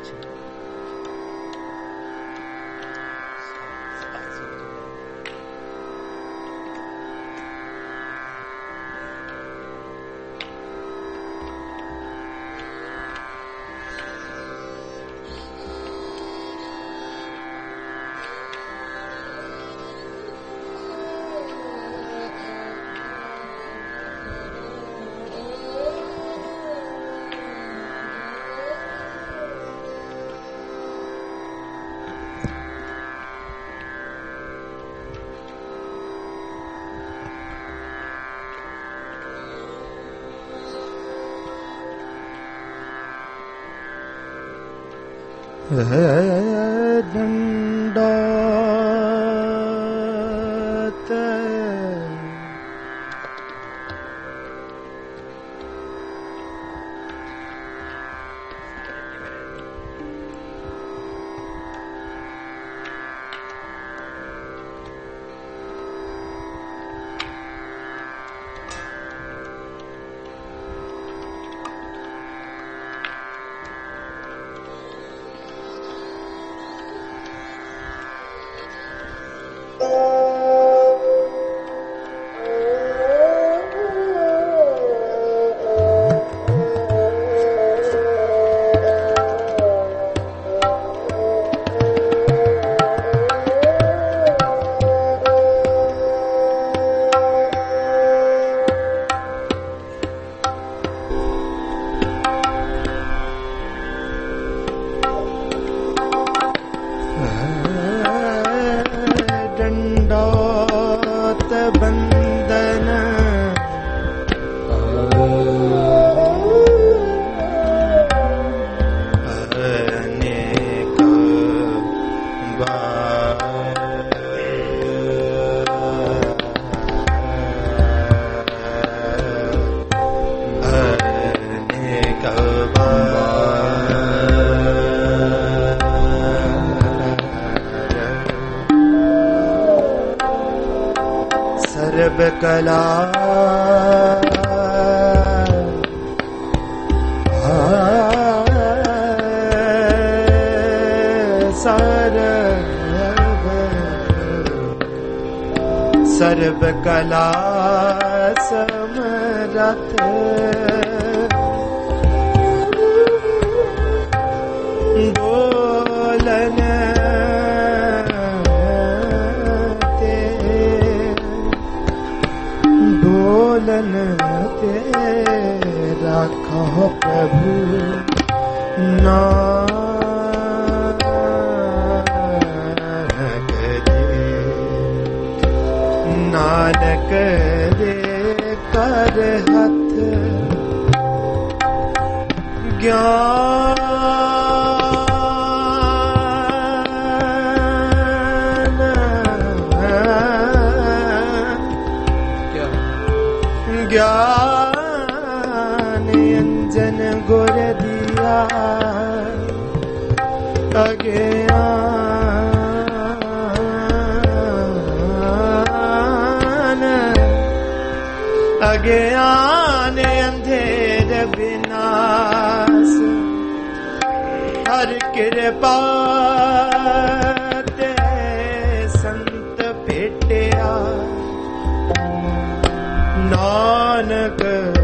दंडात बंदन अनेक सर्व कला सर्व कला समरथ बोलन बोलन तेरा कहो प्रभु नानक दे कर हथ ज्ञान ज्ञान अंजन गुर दिया अज्ञान अंधेर विनाश हर कृपा ते संत भेटिया नानक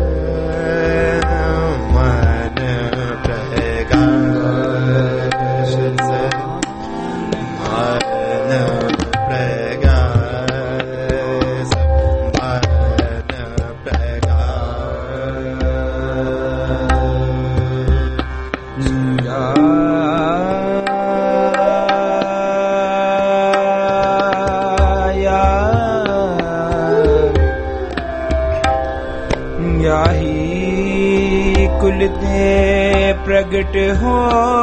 मन प्रकाश मन प्रकाश मन याही कुल दे प्रगट हो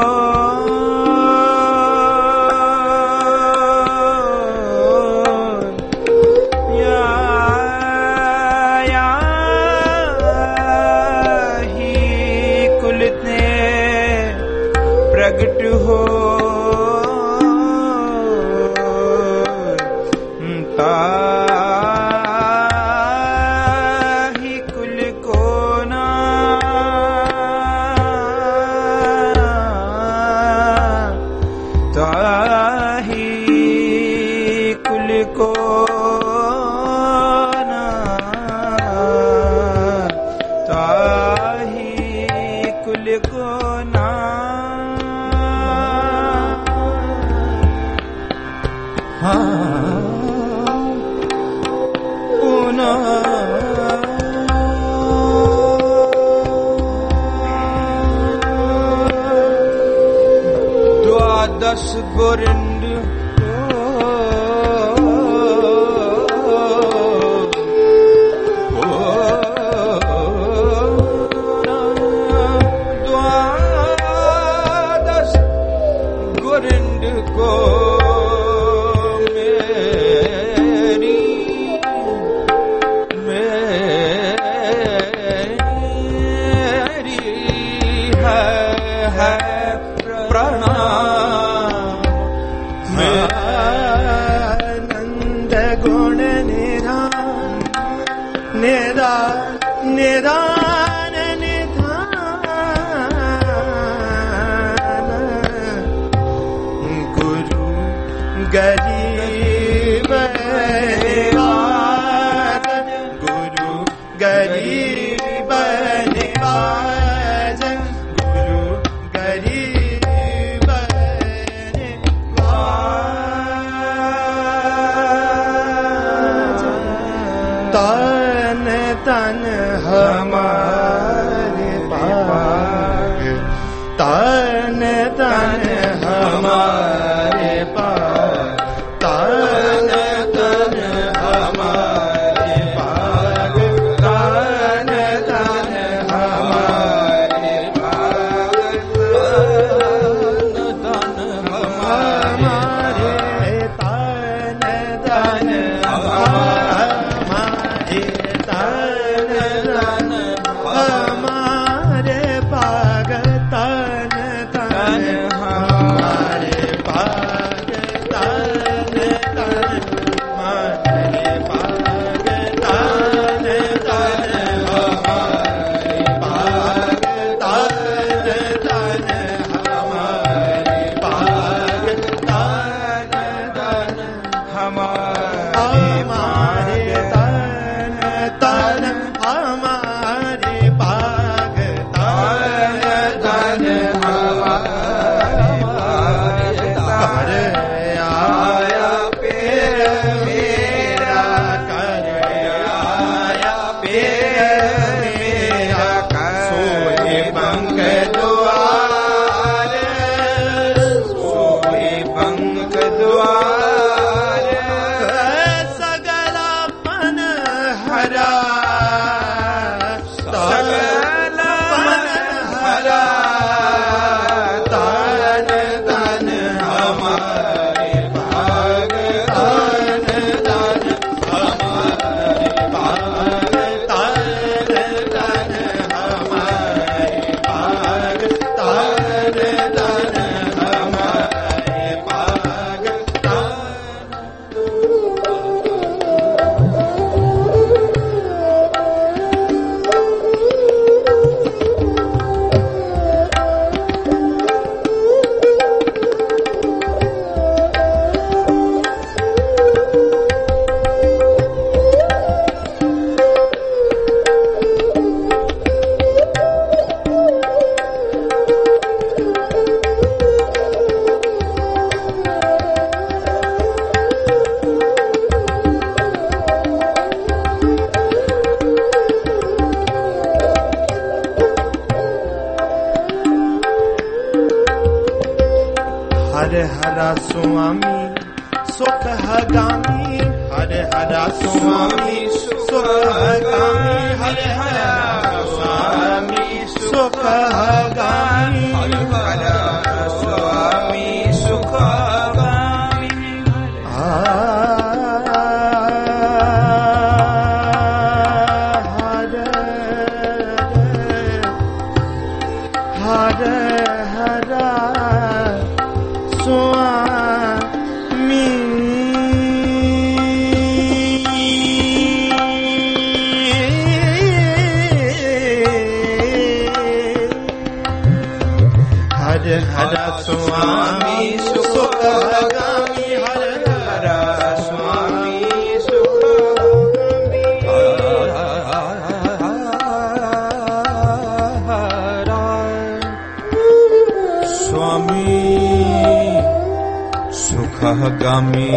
याही कुल दे प्रगट हो को ना ताही कुल को ना द्वादश गोरिंद द्वादश गोरिंद को निदान निधान गुरु गरीब निवारन गुरु गरीब निवारन गुरु गरीब निवारन तन तन हमारे पाग तन तन हमारे पाग तन तन हमारे पाग तन तन हमारे पाग तन हमारे तन तन हमारे हमारे पाग तन तन हमारे पाग तन तन हमारे पाग तन तन हमारे पाग तन तन हमारे पाग तन तन हमारे तन तन हमारे पाग तन तन हमारे कर आया पेर मेरा कर आया पेर मेरा सोए बंग द्वार सोए बंग द्वार सगला मन हरा सगला मन हरा तन तन हमारे भाग तन तन हमारे भाग तन तन हमारे भाग तन तन हमारे भाग हर हरा स्वामी सुख हगामी हर हरा स्वामी सुख हगामी हर हरा स्वामी सुख हगामी हर हरा स्वामी सुख हगामी हर हरा स्वामी गामी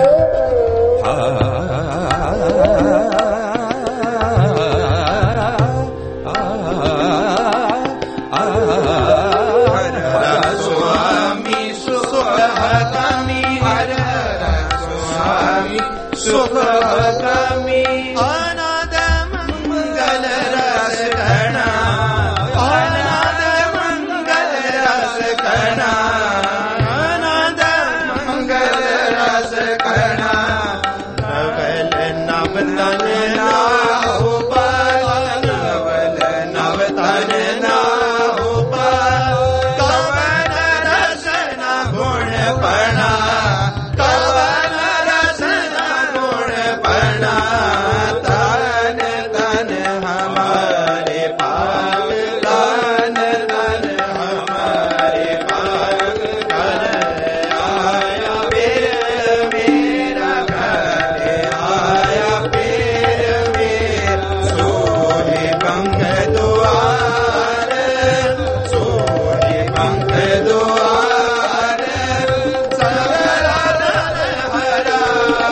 स्वामी सुखगामी हर स्वामी सुखगामी अनाद मंगल रस घना अनाद मंगल रस घना अनाद मंगल रस घना नवल नवतन नाहु नवल नवतन नाहु कवन रसन गुण पणा कवन रसन गुण पणा तन तन हमारे पाग तन तन हमारे पाग कर आया पीर मेरा घर आया पीर मेरा सोहे पंख द्वार सोहे पंख द्वार सगरा धन हरा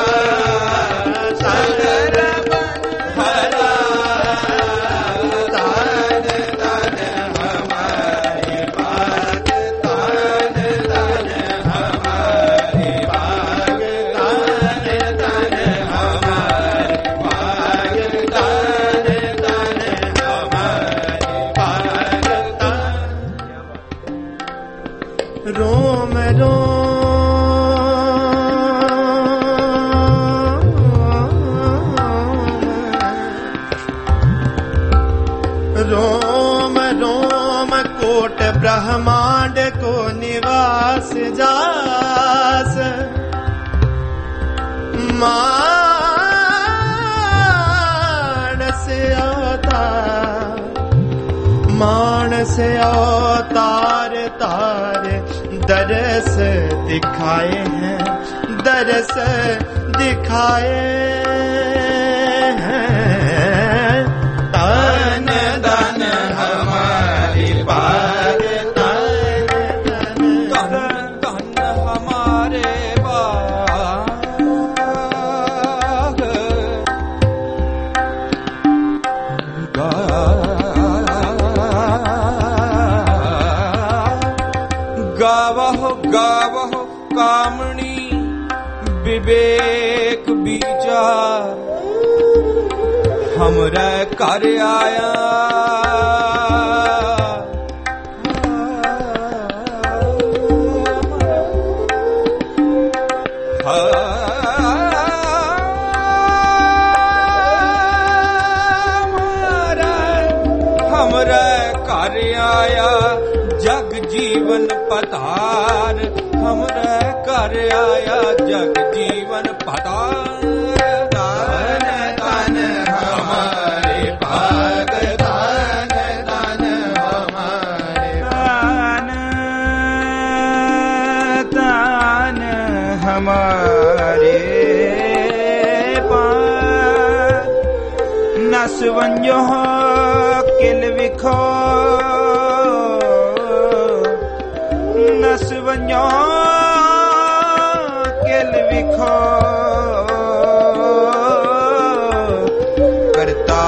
सगरा हरा तान तान हमारे पाग तान तान हमारे पाग तान तान हमारे पाग तान तान हमारे पाग तान रोम रोम रोम कोट ब्रह्मांड को निवास जास मानस अवतार तारे दरस दिखाए हैं दरस दिखाए हैं तन तन हमारी पाग तन तन तन हमारे बाग गावहो गावहो कामणी विवेक विचार हमरा कर आया हमरा कर आया जग जीवन पतार हमरा कर आया जग जीवन पतार तन तन हमारे पाग तन तन हमारे तान हमारे पार नस वंजो किल विखो नस वंजो किल विखो करता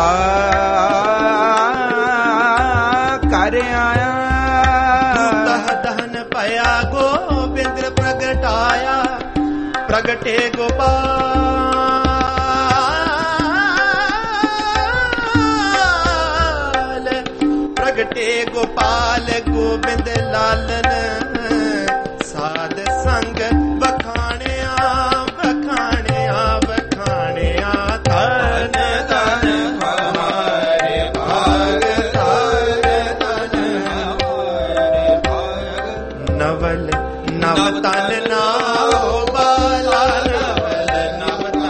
कर आया दहन पया गोविंद प्रगटाया प्रगटे गोपाल प्रगटे गोपाल गोविंद लालन साध संग बखाणिया बखाणिया बखाणिया तन तन हमारे भाग तन तन हमारे भाग नवल नवतन नाहो बाला नवल नवतन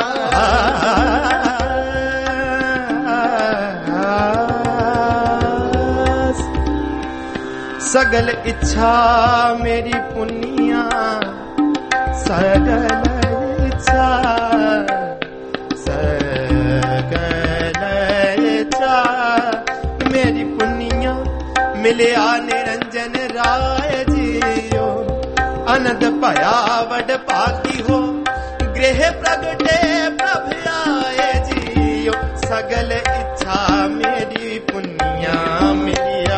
सगल इच्छा मेरी पुनिया, सगल इच्छा, सगल इच्छा मेरी पुनिया, मिलिया निरंजन राय जियो, आनंद भया वड पाकी हो, गृह प्रगटे प्रभ आए जियो, सगल इच्छा मेरी पुनिया, मिलिया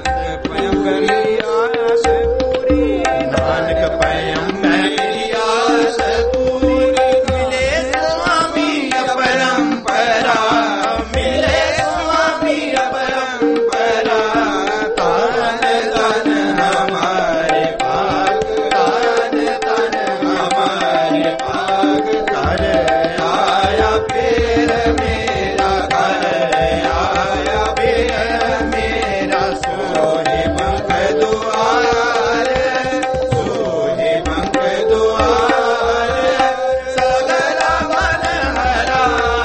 नानक पयम मेरी आस पूरी, मिले स्वामी परंपरा, मिले स्वामी परंपरा, तान तन हमारे भाग, तान तन हमारे भाग, घर आया फिर मेरा, घर आया फिर मेरा, सोहे पंख दुआर, सोहे पंख दुआर, सगल मन हरा,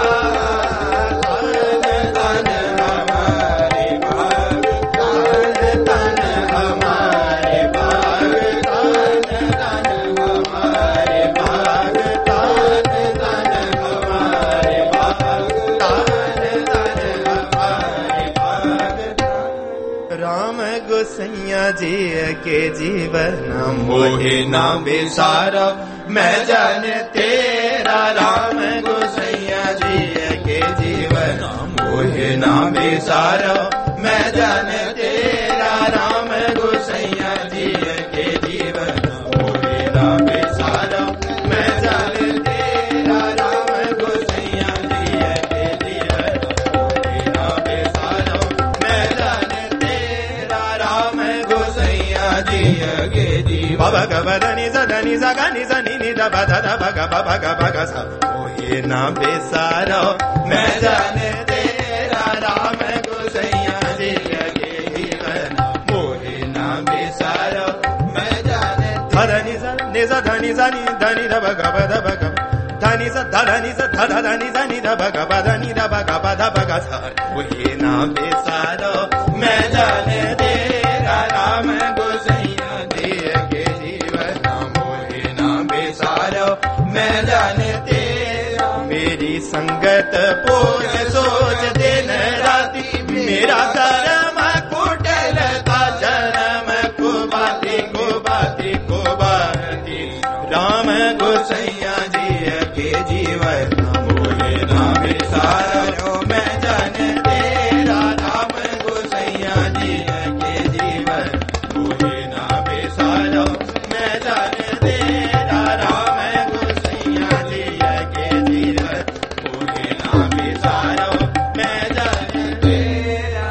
तन हमारे भाग, तन हमारे भाग, तन हमारे भाग, तन हमारे भाग, हमारे भाग। राम गोसैया जी के जीवन मोहे ना बेसारा, मैं जान तेरा, राम गोसैया जी के जीवन मोहे ना बेसारा, मैं जान तेरा, राम गोसैया जी के जीवन मोहे ना बेसारा, मैं जान तेरा, राम गोसैया जी के जीवन मोहे ना बेसारा, मैं जान तेरा, राम गोसैया जी के जीवन। भगवदनि सदनि सगनि सनि नि द ब द भग भग भग स, मोहे ना बेसारो, मैं जान तेरा, राम गोसैया जी के जीवन मोहे ना बेसारो, मैं जान धनि स नि स धनि सनि धनि द भग ब द भग, धनि स धनि स ध धनि सनि द भग ब धनि द भग ब ध भग स, मोहे ना बेसारो, मैं जान तेरा, राम गोसैया जी के जीवन मोहे ना बेसारो, मैं जान तेरा, मेरी संगत पोष सोच दिन राति, मेरा धर्म कुटिलता जन्म को बाती को बाती को बाती, राम गोसैया जी के जीवन मोहे ना बेसारो, मैं जान तेरा, राम गोसैया जी के जीवन मोहे ना बेसारो, मैं जान तेरा, राम गोसैया जी के जीवन मोहे ना बेसारो, मैं जान तेरा।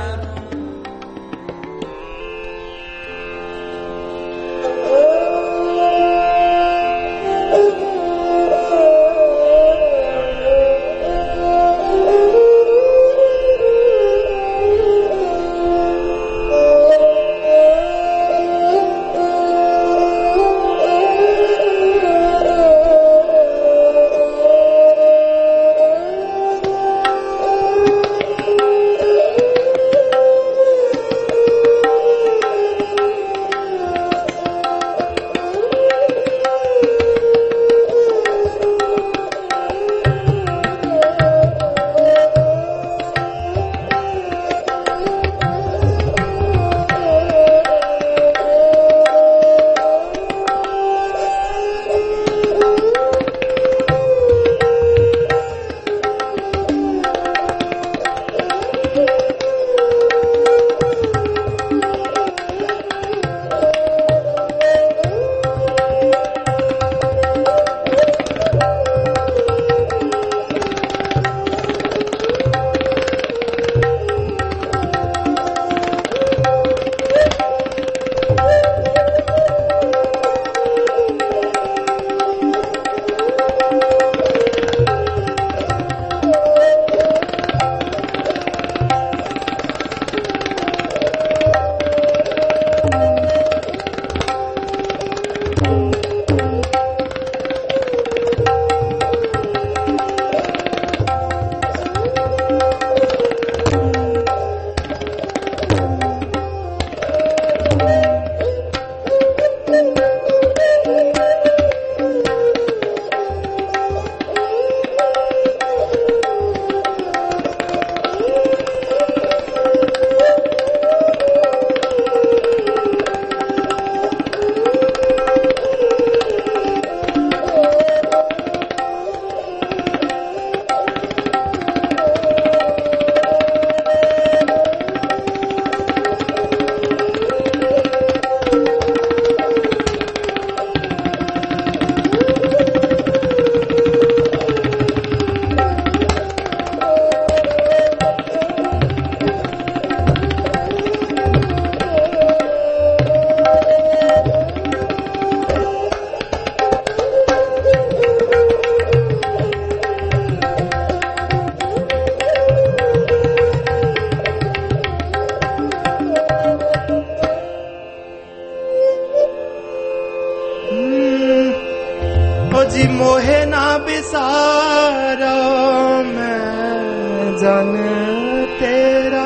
जन तेरा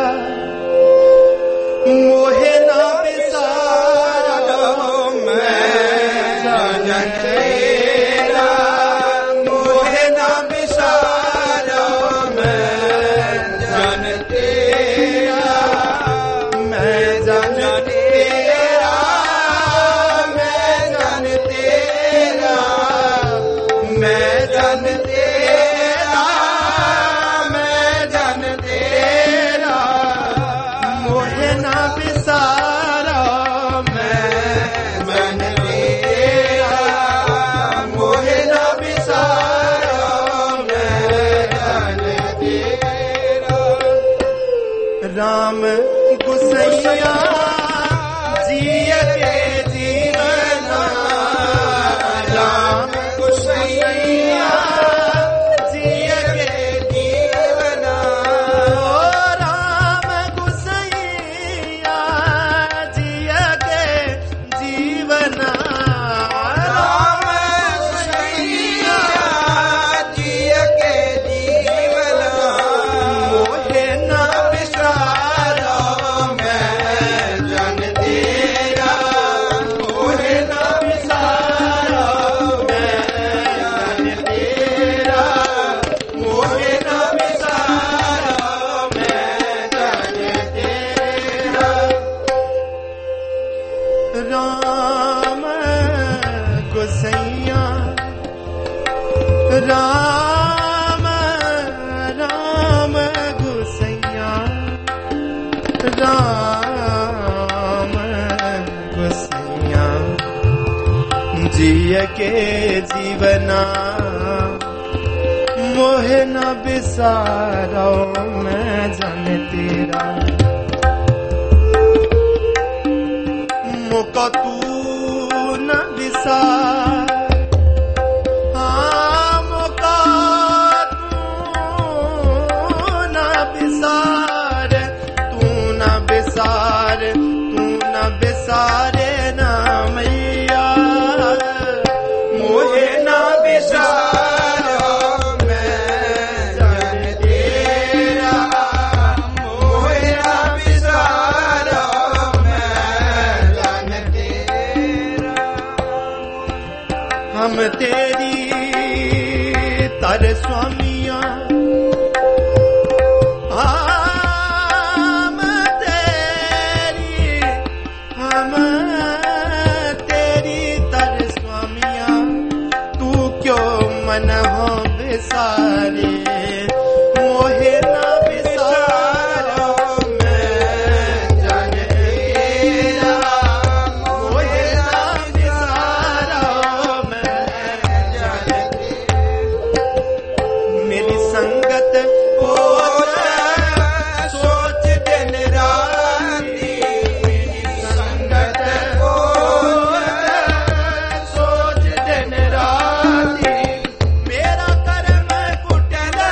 मोहे ना बिसारो मैं जन तेरा मोहे ना बिसारो मैं जन तेरा मैं जन तेरा मैं जन तेरा मैं जन तेरा मैं जन तेरा मोहे ना बिसारो मैं जन तेरा मोहे ना बिसारो मैं जन तेरा। राम गुसैया जिय के जीवना राम गुसैया जिय के जीवना राम गुसैया जिय के जीवना राम गुसैया जिय के जीवना मोहे ना बिसारो मैं जन तेरा मोहे ना बिसारो मैं जन तेरा मोहे ना बिसारो मैं जन तेरा। राम गुसैया राम राम गुसैया राम गुसैया जिय के जीवना मोहे न बिसारो मैं जन तेरा। मुका तू न बिसार मुका तू न बिसार तू न बिसार तू न बिसारे ना मैया मोहे न बिसारो मैं जन तेरा मोहे न बिसारो मैं जन तेरा। हम तेरी तर स्वामिया हम तेरी तर स्वामिया तू क्यों मन हो बिसारे मोहे ना बिसारो मैं जन तेरा मोहे ना बिसारो मैं जन तेरा। मेरी संगत हो सोच दिन राती मेरी संगत हो सोच दिन राती मेरा कर्म कुटिल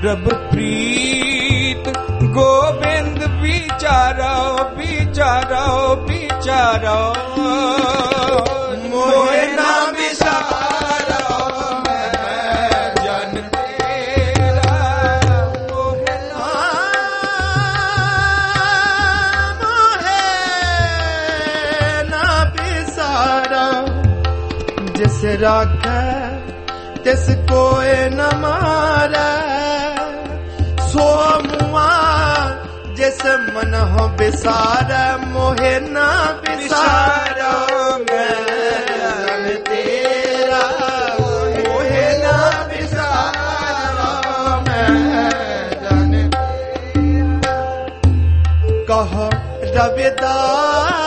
सुरभ प्रीत गोविंद बिचारो बिचारो बिचारो मोहे ना बिसारो मैं जन तेरा मोहे ना बिसारो जिस राखे तिस कोई न मारे सो मुआ जिस मन हो बिसारे मोहे ना बिसारो मैं तेरा मोहे ना बिसारो मैं जन कहो रविदास